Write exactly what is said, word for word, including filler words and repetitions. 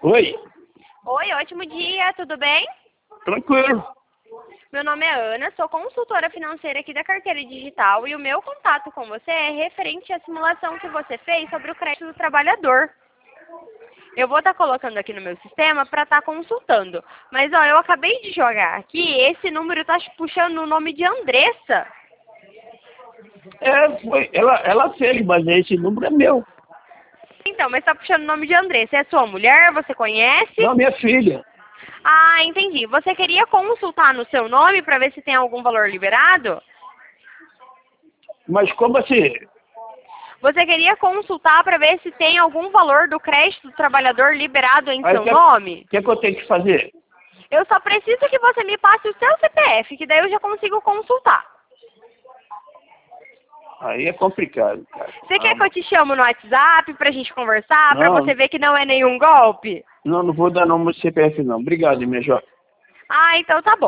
Oi, Oi, ótimo dia, tudo bem? tranquilo. Meu nome é Ana, sou consultora financeira aqui da Carteira Digital e o meu contato com você é referente à simulação que você fez sobre o crédito do trabalhador. Eu vou estar colocando aqui no meu sistema para estar consultando. Mas, ó, eu acabei de jogar aqui, esse número está puxando o nome de Andressa. É, foi, ela, ela fez, mas esse número é meu. Então, mas está puxando o nome de Andressa. É sua mulher? Você conhece? Não, minha filha. Ah, entendi. Você queria consultar no seu nome para ver se tem algum valor liberado? Mas como assim? Você queria consultar para ver se tem algum valor do crédito do trabalhador liberado em Aí seu que- nome? O que, que eu tenho que fazer? Eu só preciso que você me passe o seu C P F, que daí eu já consigo consultar. Aí é complicado, cara. Você quer Ah, que eu te chamo no WhatsApp pra gente conversar, pra Não. você ver que não é nenhum golpe? Não, não vou dar não meu C P F não. Obrigado, minha jovem. Ah, então tá bom.